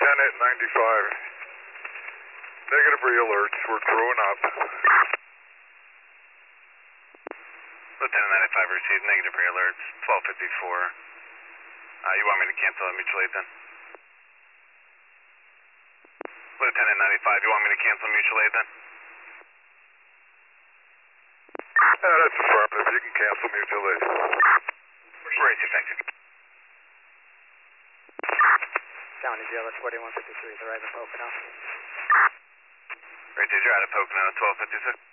Lieutenant 95. Negative re-alerts. We're crewing up. Lieutenant 95 received negative re-alerts, 1254. You want me to cancel and mutual aid then? Lieutenant 95, you want me to cancel mutual aid then? That's affirmative. You can cancel mutual aid. Raise effective. County GLS 4153 is arriving at Pocono. Right, did you out of Pocono, 1256?